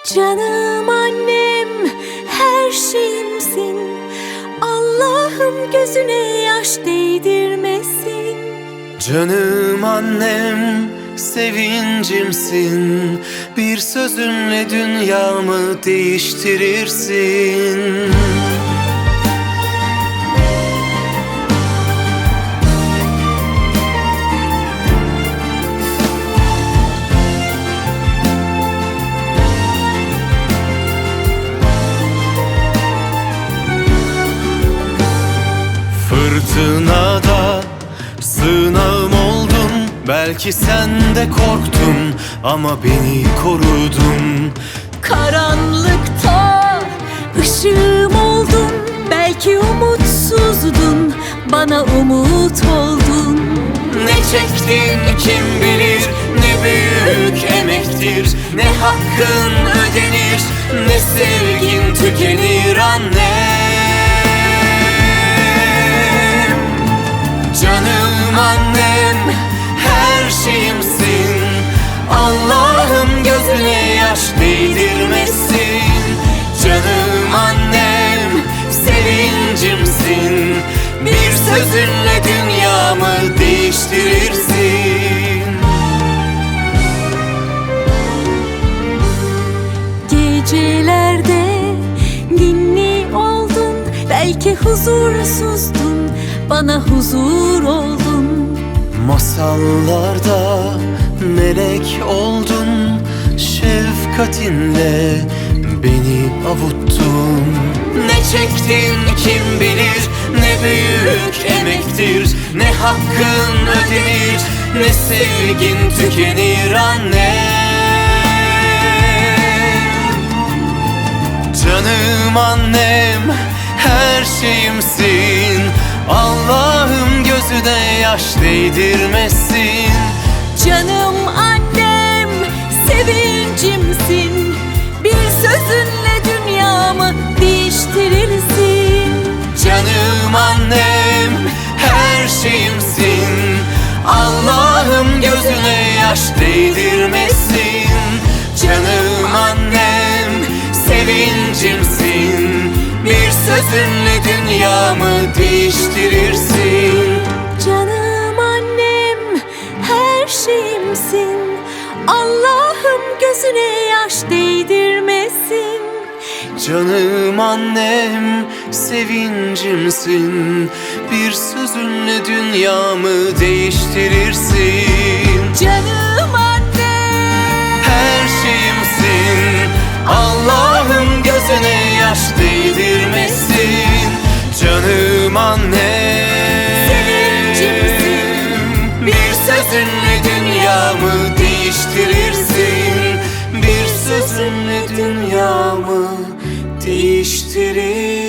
Canım annem, her şeyimsin. Allah'ım gözüne yaş değdirmesin. Canım annem, sevincimsin. Bir sözünle dünyamı değiştirirsin. Fırtınada sığınağım oldun. Belki sen de korktun ama beni korudun. Karanlıkta ışığım oldun. Belki umutsuzdun, bana umut oldun. Ne çektin kim bilir, ne büyük emektir. Ne hakkın ödenir, ne sevgin tükenir annem. Canım annem, her şeyimsin. Allah'ım gözüne yaş değdirmesin. Canım annem, sevincimsin. Bir sözünle dünyamı değiştirirsin. Gecelerde ninni oldun. Belki huzursuzdun, bana huzur oldun. Masallarda melek oldun. Şefkatinle beni avuttun. Ne çektin kim bilir, ne büyük emektir. Ne hakkın ödenir, ne sevgin tükenir annem. Canım annem, her şeyimsin. Allah'ım gözüne yaş değdirmesin. Canım annem, sevincimsin. Bir sözünle dünyamı değiştirirsin. Canım annem, her şeyimsin. Allah'ım gözüne yaş değdirmesin. Canım annem, sevincimsin. Bir sözünle dünyamı değiştirirsin. Canım annem, her şeyimsin. Allah'ım gözüne yaş değdirmesin. Canım annem, sevincimsin. Bir sözünle dünyamı değiştirirsin. Canım annem, Her şeyimsin. Allah'ım gözüne yaş değdirmesin. Canım annem, sevincimsin. bir sözünle dünyamı değiştirirsin. Bir sözünle dünyamı değiştirirsin.